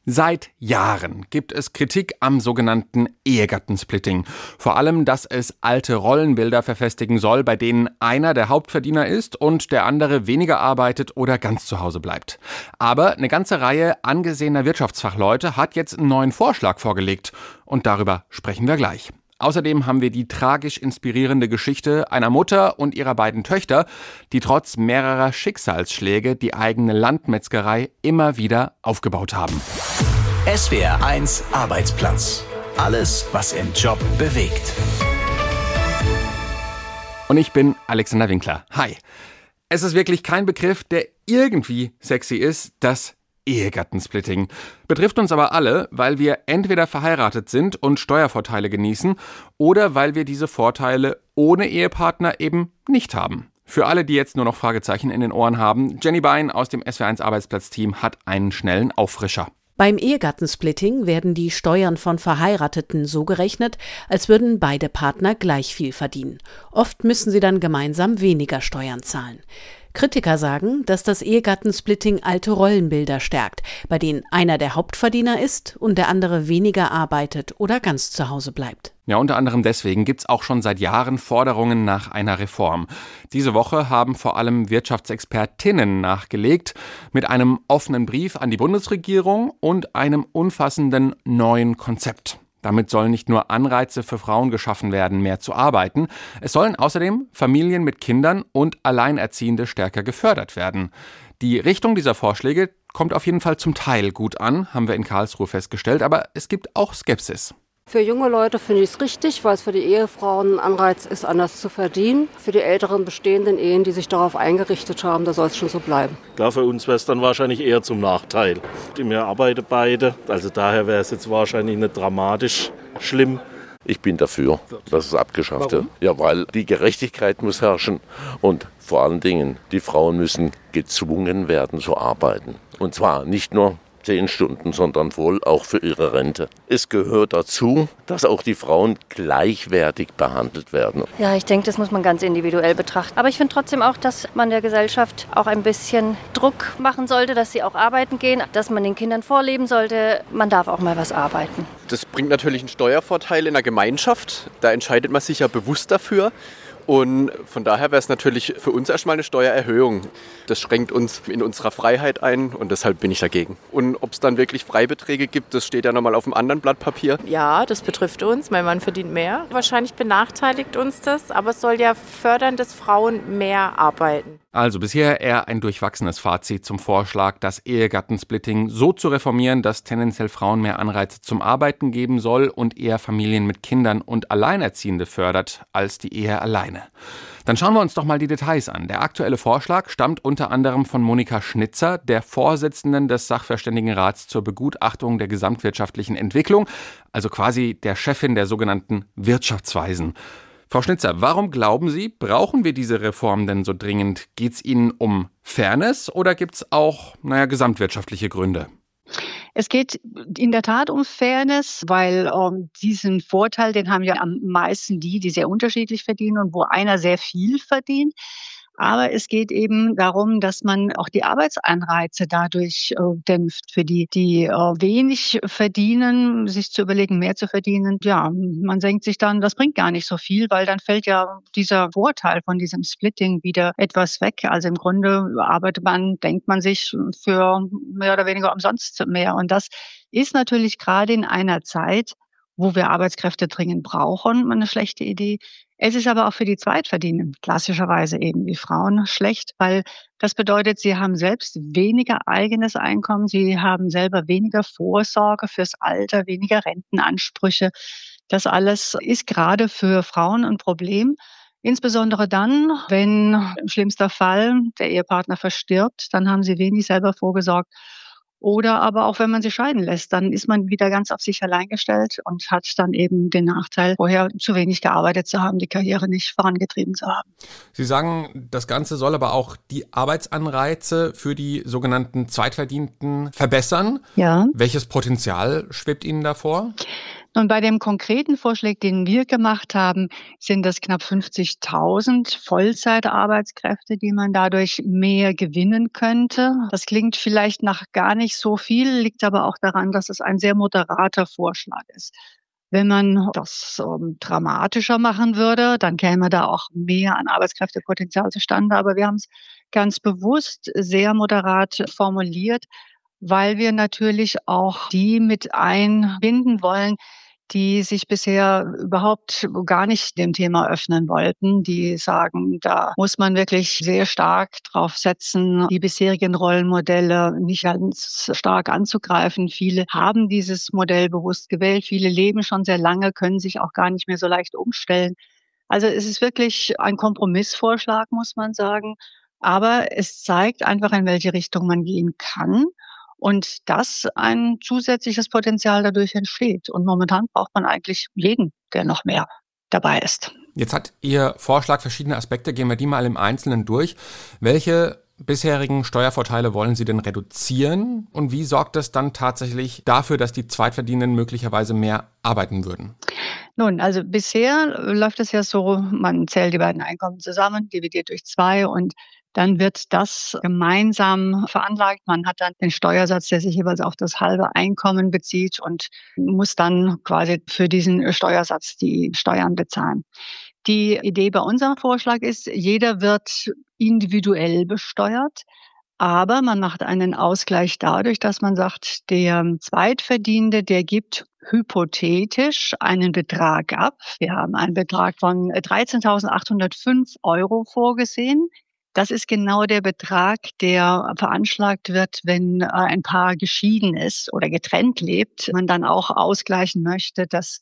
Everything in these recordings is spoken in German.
Seit Jahren gibt es Kritik am sogenannten Ehegattensplitting. Vor allem, dass es alte Rollenbilder verfestigen soll, bei denen einer der Hauptverdiener ist und der andere weniger arbeitet oder ganz zu Hause bleibt. Aber eine ganze Reihe angesehener Wirtschaftsfachleute hat jetzt einen neuen Vorschlag vorgelegt. Und darüber sprechen wir gleich. Außerdem haben wir die tragisch inspirierende Geschichte einer Mutter und ihrer beiden Töchter, die trotz mehrerer Schicksalsschläge die eigene Landmetzgerei immer wieder aufgebaut haben. SWR 1 Arbeitsplatz. Alles, was im Job bewegt. Und ich bin Alexander Winkler. Hi. Es ist wirklich kein Begriff, der irgendwie sexy ist, das Ehegattensplitting. Betrifft uns aber alle, weil wir entweder verheiratet sind und Steuervorteile genießen oder weil wir diese Vorteile ohne Ehepartner eben nicht haben. Für alle, die jetzt nur noch Fragezeichen in den Ohren haben, Jenny Bein aus dem SWR 1 Arbeitsplatz-Team hat einen schnellen Auffrischer. Beim Ehegattensplitting werden die Steuern von Verheirateten so gerechnet, als würden beide Partner gleich viel verdienen. Oft müssen sie dann gemeinsam weniger Steuern zahlen. Kritiker sagen, dass das Ehegattensplitting alte Rollenbilder stärkt, bei denen einer der Hauptverdiener ist und der andere weniger arbeitet oder ganz zu Hause bleibt. Ja, unter anderem deswegen gibt's auch schon seit Jahren Forderungen nach einer Reform. Diese Woche haben vor allem Wirtschaftsexpertinnen nachgelegt mit einem offenen Brief an die Bundesregierung und einem umfassenden neuen Konzept. Damit sollen nicht nur Anreize für Frauen geschaffen werden, mehr zu arbeiten. Es sollen außerdem Familien mit Kindern und Alleinerziehende stärker gefördert werden. Die Richtung dieser Vorschläge kommt auf jeden Fall zum Teil gut an, haben wir in Karlsruhe festgestellt, aber es gibt auch Skepsis. Für junge Leute finde ich es richtig, weil es für die Ehefrauen ein Anreiz ist, anders zu verdienen. Für die älteren bestehenden Ehen, die sich darauf eingerichtet haben, da soll es schon so bleiben. Klar, für uns wäre es dann wahrscheinlich eher zum Nachteil. Wir arbeiten beide, also daher wäre es jetzt wahrscheinlich nicht dramatisch schlimm. Ich bin dafür, dass es abgeschafft wird. Ja, weil die Gerechtigkeit muss herrschen und vor allen Dingen, die Frauen müssen gezwungen werden zu arbeiten. Und zwar nicht nur 10 Stunden, sondern wohl auch für ihre Rente. Es gehört dazu, dass auch die Frauen gleichwertig behandelt werden. Ja, ich denke, das muss man ganz individuell betrachten. Aber ich finde trotzdem auch, dass man der Gesellschaft auch ein bisschen Druck machen sollte, dass sie auch arbeiten gehen, dass man den Kindern vorleben sollte, man darf auch mal was arbeiten. Das bringt natürlich einen Steuervorteil in der Gemeinschaft. Da entscheidet man sich ja bewusst dafür. Und von daher wäre es natürlich für uns erstmal eine Steuererhöhung. Das schränkt uns in unserer Freiheit ein und deshalb bin ich dagegen. Und ob es dann wirklich Freibeträge gibt, das steht ja nochmal auf einem anderen Blatt Papier. Ja, das betrifft uns. Mein Mann verdient mehr. Wahrscheinlich benachteiligt uns das, aber es soll ja fördern, dass Frauen mehr arbeiten. Also bisher eher ein durchwachsenes Fazit zum Vorschlag, das Ehegattensplitting so zu reformieren, dass tendenziell Frauen mehr Anreize zum Arbeiten geben soll und eher Familien mit Kindern und Alleinerziehende fördert als die Ehe alleine. Dann schauen wir uns doch mal die Details an. Der aktuelle Vorschlag stammt unter anderem von Monika Schnitzer, der Vorsitzenden des Sachverständigenrats zur Begutachtung der gesamtwirtschaftlichen Entwicklung, also quasi der Chefin der sogenannten Wirtschaftsweisen. Frau Schnitzer, warum glauben Sie, brauchen wir diese Reform denn so dringend? Geht es Ihnen um Fairness oder gibt es auch, gesamtwirtschaftliche Gründe? Es geht in der Tat um Fairness, weil diesen Vorteil, den haben ja am meisten die sehr unterschiedlich verdienen und wo einer sehr viel verdient. Aber es geht eben darum, dass man auch die Arbeitsanreize dadurch dämpft. Für die wenig verdienen, sich zu überlegen, mehr zu verdienen. Ja, man denkt sich dann, das bringt gar nicht so viel, weil dann fällt ja dieser Vorteil von diesem Splitting wieder etwas weg. Also im Grunde denkt man sich für mehr oder weniger umsonst mehr. Und das ist natürlich gerade in einer Zeit, wo wir Arbeitskräfte dringend brauchen, eine schlechte Idee. Es ist aber auch für die Zweitverdienenden, klassischerweise eben die Frauen, schlecht, weil das bedeutet, sie haben selbst weniger eigenes Einkommen, sie haben selber weniger Vorsorge fürs Alter, weniger Rentenansprüche. Das alles ist gerade für Frauen ein Problem. Insbesondere dann, wenn im schlimmsten Fall der Ehepartner verstirbt, dann haben sie wenig selber vorgesorgt. Oder aber auch, wenn man sich scheiden lässt, dann ist man wieder ganz auf sich allein gestellt und hat dann eben den Nachteil, vorher zu wenig gearbeitet zu haben, die Karriere nicht vorangetrieben zu haben. Sie sagen, das Ganze soll aber auch die Arbeitsanreize für die sogenannten Zweitverdienten verbessern. Ja. Welches Potenzial schwebt Ihnen davor? Nun, bei dem konkreten Vorschlag, den wir gemacht haben, sind das knapp 50.000 Vollzeitarbeitskräfte, die man dadurch mehr gewinnen könnte. Das klingt vielleicht nach gar nicht so viel, liegt aber auch daran, dass es ein sehr moderater Vorschlag ist. Wenn man das dramatischer machen würde, dann käme da auch mehr an Arbeitskräftepotenzial zustande. Aber wir haben es ganz bewusst sehr moderat formuliert, weil wir natürlich auch die mit einbinden wollen, die sich bisher überhaupt gar nicht dem Thema öffnen wollten, die sagen, da muss man wirklich sehr stark drauf setzen, die bisherigen Rollenmodelle nicht ganz stark anzugreifen. Viele haben dieses Modell bewusst gewählt, viele leben schon sehr lange, können sich auch gar nicht mehr so leicht umstellen. Also es ist wirklich ein Kompromissvorschlag, muss man sagen, aber es zeigt einfach, in welche Richtung man gehen kann. Und dass ein zusätzliches Potenzial dadurch entsteht. Und momentan braucht man eigentlich jeden, der noch mehr dabei ist. Jetzt hat Ihr Vorschlag verschiedene Aspekte. Gehen wir die mal im Einzelnen durch. Welche bisherigen Steuervorteile wollen Sie denn reduzieren? Und wie sorgt es dann tatsächlich dafür, dass die Zweitverdienenden möglicherweise mehr arbeiten würden? Nun, also bisher läuft es ja so, man zählt die beiden Einkommen zusammen, dividiert durch 2 und dann wird das gemeinsam veranlagt. Man hat dann den Steuersatz, der sich jeweils auf das halbe Einkommen bezieht und muss dann quasi für diesen Steuersatz die Steuern bezahlen. Die Idee bei unserem Vorschlag ist, jeder wird individuell besteuert, aber man macht einen Ausgleich dadurch, dass man sagt, der Zweitverdienende, der gibt hypothetisch einen Betrag ab. Wir haben einen Betrag von 13.805 € vorgesehen. Das ist genau der Betrag, der veranschlagt wird, wenn ein Paar geschieden ist oder getrennt lebt. Man dann auch ausgleichen möchte, dass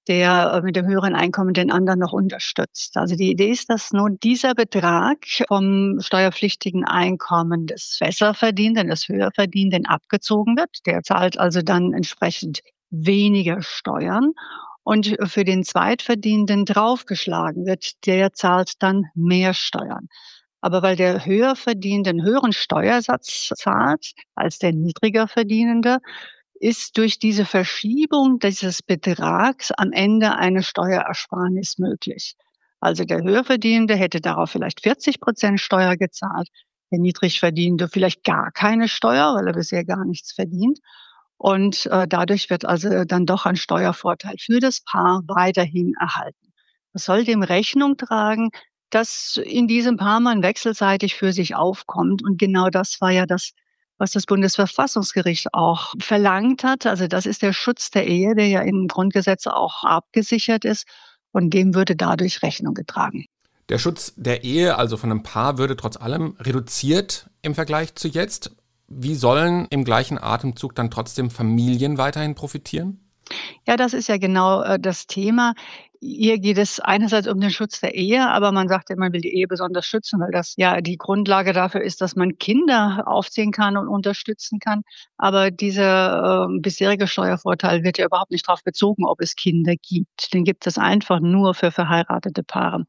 der mit dem höheren Einkommen den anderen noch unterstützt. Also die Idee ist, dass nun dieser Betrag vom steuerpflichtigen Einkommen des Besserverdienenden, des Höherverdienenden abgezogen wird. Der zahlt also dann entsprechend weniger Steuern. Und für den Zweitverdienenden draufgeschlagen wird, der zahlt dann mehr Steuern. Aber weil der Höherverdienende einen höheren Steuersatz zahlt als der niedriger Verdienende, ist durch diese Verschiebung dieses Betrags am Ende eine Steuerersparnis möglich. Also der Höherverdienende hätte darauf vielleicht 40% Steuer gezahlt, der Niedrigverdienende vielleicht gar keine Steuer, weil er bisher gar nichts verdient. Und dadurch wird also dann doch ein Steuervorteil für das Paar weiterhin erhalten. Das soll dem Rechnung tragen, dass in diesem Paar man wechselseitig für sich aufkommt. Und genau das war ja das, was das Bundesverfassungsgericht auch verlangt hat. Also das ist der Schutz der Ehe, der ja im Grundgesetz auch abgesichert ist. Und dem würde dadurch Rechnung getragen. Der Schutz der Ehe, also von einem Paar, würde trotz allem reduziert im Vergleich zu jetzt. Wie sollen im gleichen Atemzug dann trotzdem Familien weiterhin profitieren? Ja, das ist ja genau das Thema. Hier geht es einerseits um den Schutz der Ehe, aber man sagt ja, man will die Ehe besonders schützen, weil das ja die Grundlage dafür ist, dass man Kinder aufziehen kann und unterstützen kann. Aber dieser bisherige Steuervorteil wird ja überhaupt nicht darauf bezogen, ob es Kinder gibt. Den gibt es einfach nur für verheiratete Paare.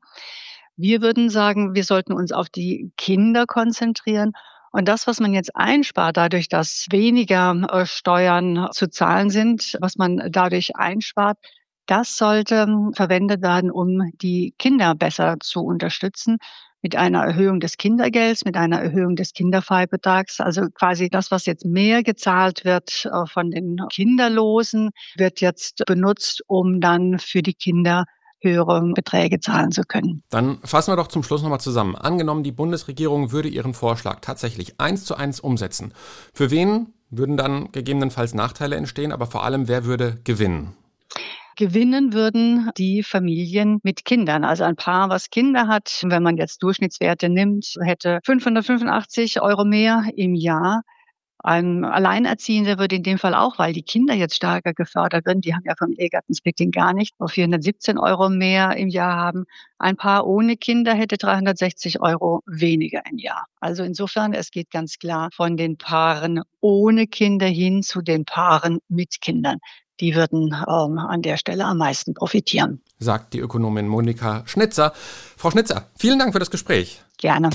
Wir würden sagen, wir sollten uns auf die Kinder konzentrieren. Und das, was man jetzt einspart, dadurch, dass weniger Steuern zu zahlen sind, was man dadurch einspart, das sollte verwendet werden, um die Kinder besser zu unterstützen. Mit einer Erhöhung des Kindergelds, mit einer Erhöhung des Kinderfreibetrags. Also quasi das, was jetzt mehr gezahlt wird von den Kinderlosen, wird jetzt benutzt, um dann für die Kinder höhere Beträge zahlen zu können. Dann fassen wir doch zum Schluss nochmal zusammen. Angenommen, die Bundesregierung würde ihren Vorschlag tatsächlich 1:1 umsetzen. Für wen würden dann gegebenenfalls Nachteile entstehen, aber vor allem, wer würde gewinnen? Gewinnen würden die Familien mit Kindern. Also ein Paar, was Kinder hat, wenn man jetzt Durchschnittswerte nimmt, hätte 585 € mehr im Jahr. Ein Alleinerziehender würde in dem Fall auch, weil die Kinder jetzt stärker gefördert werden, die haben ja vom Ehegattensplitting gar nicht, auf 417 € mehr im Jahr haben. Ein Paar ohne Kinder hätte 360 € weniger im Jahr. Also insofern, es geht ganz klar von den Paaren ohne Kinder hin zu den Paaren mit Kindern. Die würden an der Stelle am meisten profitieren. Sagt die Ökonomin Monika Schnitzer. Frau Schnitzer, vielen Dank für das Gespräch. Gerne.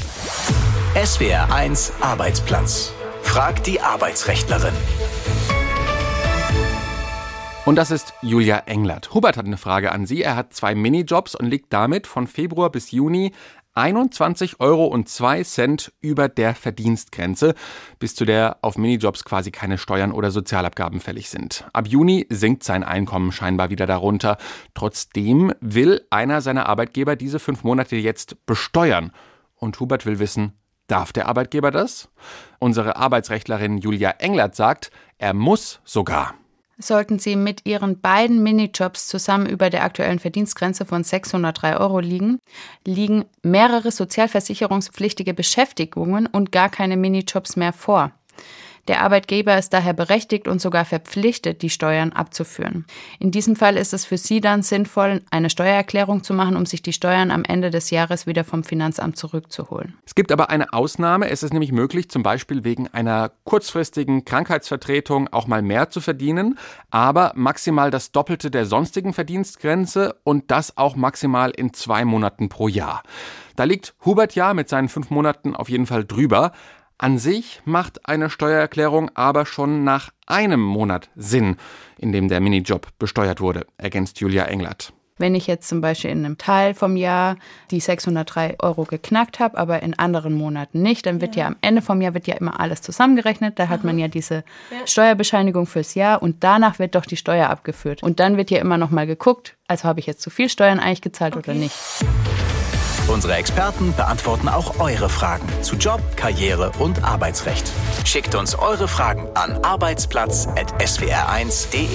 SWR1 Arbeitsplatz. Fragt die Arbeitsrechtlerin. Und das ist Julia Englert. Hubert hat eine Frage an Sie. Er hat 2 Minijobs und liegt damit von Februar bis Juni 21,02 € über der Verdienstgrenze, bis zu der auf Minijobs quasi keine Steuern oder Sozialabgaben fällig sind. Ab Juni sinkt sein Einkommen scheinbar wieder darunter. Trotzdem will einer seiner Arbeitgeber diese 5 Monate jetzt besteuern. Und Hubert will wissen, darf der Arbeitgeber das? Unsere Arbeitsrechtlerin Julia Englert sagt, er muss sogar. Sollten Sie mit Ihren beiden Minijobs zusammen über der aktuellen Verdienstgrenze von 603 € liegen mehrere sozialversicherungspflichtige Beschäftigungen und gar keine Minijobs mehr vor. Der Arbeitgeber ist daher berechtigt und sogar verpflichtet, die Steuern abzuführen. In diesem Fall ist es für Sie dann sinnvoll, eine Steuererklärung zu machen, um sich die Steuern am Ende des Jahres wieder vom Finanzamt zurückzuholen. Es gibt aber eine Ausnahme. Es ist nämlich möglich, zum Beispiel wegen einer kurzfristigen Krankheitsvertretung auch mal mehr zu verdienen, aber maximal das Doppelte der sonstigen Verdienstgrenze und das auch maximal in 2 Monaten pro Jahr. Da liegt Hubert ja mit seinen 5 Monaten auf jeden Fall drüber. An sich macht eine Steuererklärung aber schon nach einem Monat Sinn, in dem der Minijob besteuert wurde, ergänzt Julia Englert. Wenn ich jetzt zum Beispiel in einem Teil vom Jahr die 603 € geknackt habe, aber in anderen Monaten nicht, dann wird ja am Ende vom Jahr wird ja immer alles zusammengerechnet. Da hat man ja diese Steuerbescheinigung fürs Jahr und danach wird doch die Steuer abgeführt. Und dann wird ja immer noch mal geguckt, also habe ich jetzt zu viel Steuern eigentlich gezahlt oder nicht. Unsere Experten beantworten auch eure Fragen zu Job, Karriere und Arbeitsrecht. Schickt uns eure Fragen an arbeitsplatz@swr1.de.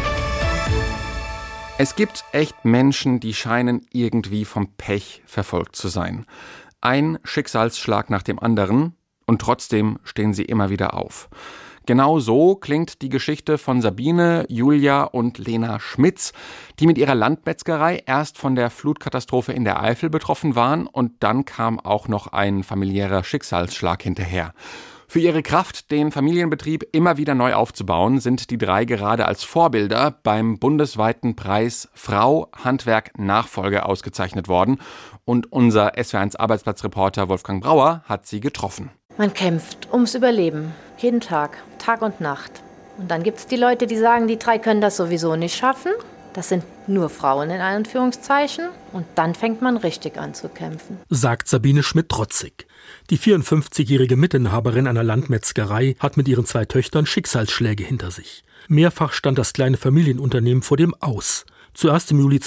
Es gibt echt Menschen, die scheinen irgendwie vom Pech verfolgt zu sein. Ein Schicksalsschlag nach dem anderen und trotzdem stehen sie immer wieder auf. Genau so klingt die Geschichte von Sabine, Julia und Lena Schmitz, die mit ihrer Landmetzgerei erst von der Flutkatastrophe in der Eifel betroffen waren und dann kam auch noch ein familiärer Schicksalsschlag hinterher. Für ihre Kraft, den Familienbetrieb immer wieder neu aufzubauen, sind die 3 gerade als Vorbilder beim bundesweiten Preis Frau Handwerk Nachfolge ausgezeichnet worden. Und unser SWR1 Arbeitsplatzreporter Wolfgang Brauer hat sie getroffen. Man kämpft ums Überleben. Jeden Tag, Tag und Nacht. Und dann gibt es die Leute, die sagen, die 3 können das sowieso nicht schaffen. Das sind nur Frauen in Anführungszeichen. Und dann fängt man richtig an zu kämpfen. Sagt Sabine Schmidt-Trotzig. Die 54-jährige Mitinhaberin einer Landmetzgerei hat mit ihren 2 Töchtern Schicksalsschläge hinter sich. Mehrfach stand das kleine Familienunternehmen vor dem Aus. Zuerst im Juli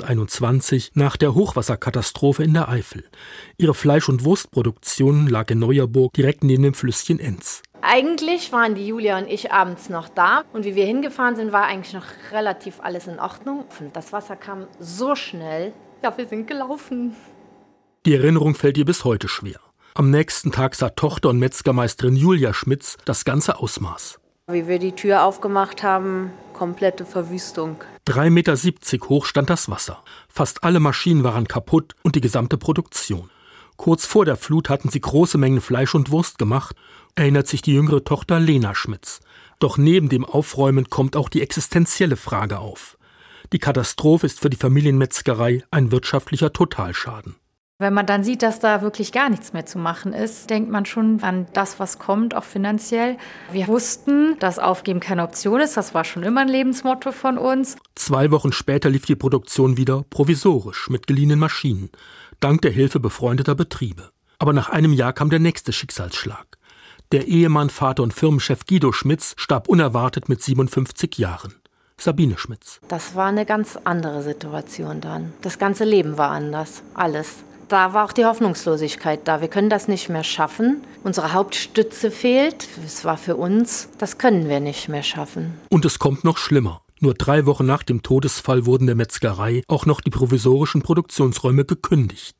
2021 nach der Hochwasserkatastrophe in der Eifel. Ihre Fleisch- und Wurstproduktion lag in Neuerburg direkt neben dem Flüsschen Enz. Eigentlich waren die Julia und ich abends noch da. Und wie wir hingefahren sind, war eigentlich noch relativ alles in Ordnung. Das Wasser kam so schnell. Ja, wir sind gelaufen. Die Erinnerung fällt ihr bis heute schwer. Am nächsten Tag sah Tochter und Metzgermeisterin Julia Schmitz das ganze Ausmaß. Wie wir die Tür aufgemacht haben, komplette Verwüstung. 3,70 Meter hoch stand das Wasser. Fast alle Maschinen waren kaputt und die gesamte Produktion. Kurz vor der Flut hatten sie große Mengen Fleisch und Wurst gemacht, erinnert sich die jüngere Tochter Lena Schmitz. Doch neben dem Aufräumen kommt auch die existenzielle Frage auf. Die Katastrophe ist für die Familienmetzgerei ein wirtschaftlicher Totalschaden. Wenn man dann sieht, dass da wirklich gar nichts mehr zu machen ist, denkt man schon an das, was kommt, auch finanziell. Wir wussten, dass Aufgeben keine Option ist. Das war schon immer ein Lebensmotto von uns. 2 Wochen später lief die Produktion wieder provisorisch mit geliehenen Maschinen, dank der Hilfe befreundeter Betriebe. Aber nach einem Jahr kam der nächste Schicksalsschlag. Der Ehemann, Vater und Firmenchef Guido Schmitz starb unerwartet mit 57 Jahren. Sabine Schmitz. Das war eine ganz andere Situation dann. Das ganze Leben war anders. Alles. Da war auch die Hoffnungslosigkeit da. Wir können das nicht mehr schaffen. Unsere Hauptstütze fehlt. Es war für uns, das können wir nicht mehr schaffen. Und es kommt noch schlimmer. Nur 3 Wochen nach dem Todesfall wurden der Metzgerei auch noch die provisorischen Produktionsräume gekündigt.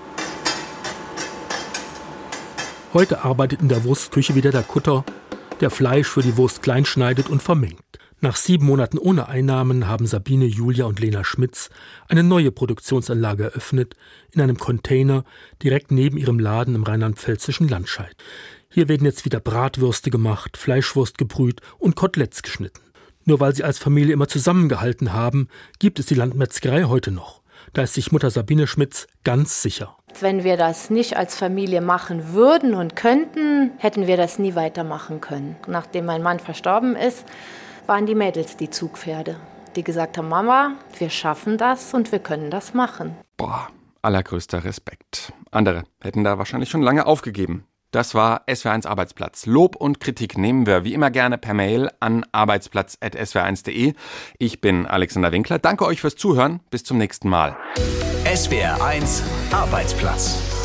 Heute arbeitet in der Wurstküche wieder der Kutter, der Fleisch für die Wurst klein schneidet und vermengt. Nach 7 Monaten ohne Einnahmen haben Sabine, Julia und Lena Schmitz eine neue Produktionsanlage eröffnet, in einem Container direkt neben ihrem Laden im rheinland-pfälzischen Landscheid. Hier werden jetzt wieder Bratwürste gemacht, Fleischwurst gebrüht und Koteletts geschnitten. Nur weil sie als Familie immer zusammengehalten haben, gibt es die Landmetzgerei heute noch. Da ist sich Mutter Sabine Schmitz ganz sicher. Wenn wir das nicht als Familie machen würden und könnten, hätten wir das nie weitermachen können. Nachdem mein Mann verstorben ist, waren die Mädels die Zugpferde, die gesagt haben, Mama, wir schaffen das und wir können das machen. Boah, allergrößter Respekt. Andere hätten da wahrscheinlich schon lange aufgegeben. Das war SWR1 Arbeitsplatz. Lob und Kritik nehmen wir wie immer gerne per Mail an arbeitsplatz@swr1.de. Ich bin Alexander Winkler. Danke euch fürs Zuhören. Bis zum nächsten Mal. SWR1 Arbeitsplatz.